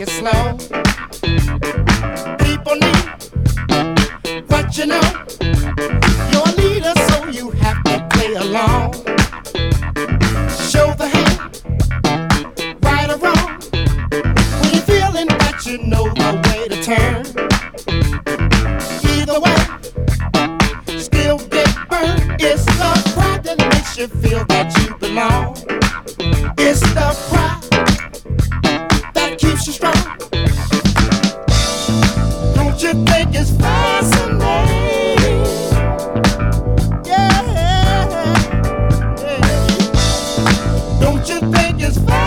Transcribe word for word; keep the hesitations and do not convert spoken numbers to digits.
it slow. People need what you know. You're a leader, so you have to play along. Show the hand, right or wrong. When you're feeling that you know the way to turn. Either way, still get burned. It's the pride that makes you feel that you belong. It's the pride that keeps you strong. Don't you think it's fascinating? Yeah, yeah. Don't you think it's fascinating?